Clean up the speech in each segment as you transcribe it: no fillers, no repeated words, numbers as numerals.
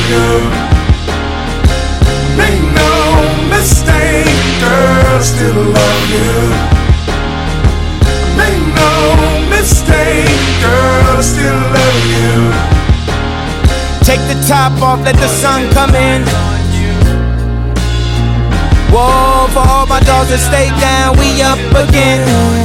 you. Make no mistake, girl, I still love you. Make no mistake, girl, I still love you. Take the top off, let the sun come in. Whoa, for all my dogs that stay down, we up again.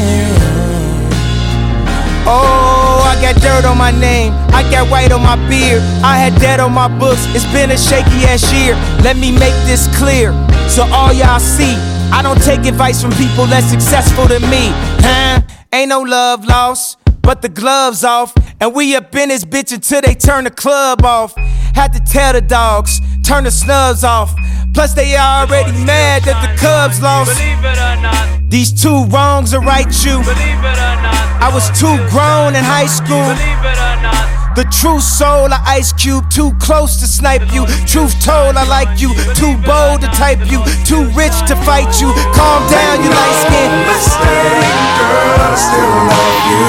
Oh, I got dirt on my name, I got white on my beard, I had debt on my books, it's been a shaky ass year. Let me make this clear, so all y'all see, I don't take advice from people less successful than me. Ain't no love lost, but the gloves off, and we up in this bitch until they turn the club off. Had to tell the dogs, turn the snubs off. Plus they already mad that the Cubs lost. Believe it or not, these two wrongs are right, you. believe it or not, I was too grown in high school. believe it or not. The true soul of Ice Cube, too close to snipe you. Truth told, I like you, too bold to type you, too rich to fight you. Calm down, you light skin. Mistake, girl, I still love you.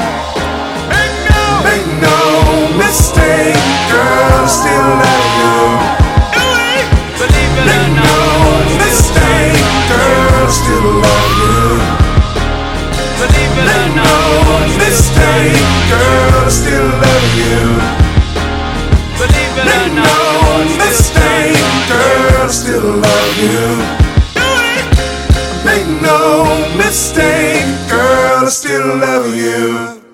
Make no mistake, girl, I still love you. Believe it or Make not, no mistake, girl, I still love you. believe it or Make not, no mistake, girl, I still love you. believe it or Make not, no mistake, girl, I still love you. Make no mistake, girl, I still love you.